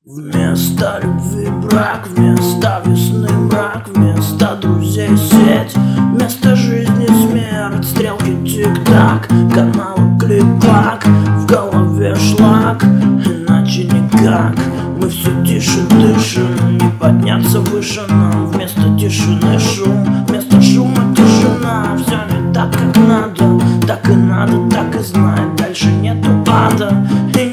Вместо любви брак, вместо весны мрак, вместо друзей сеть, вместо жизни смерть. Стрелки тик-так, каналы клик-клак, в голове шлак, иначе никак. Мы все тише дышим, не подняться выше нам. Вместо тишины шум, вместо шума тишина. Все не так, как надо, так и надо, так и знай. Дальше нету ада и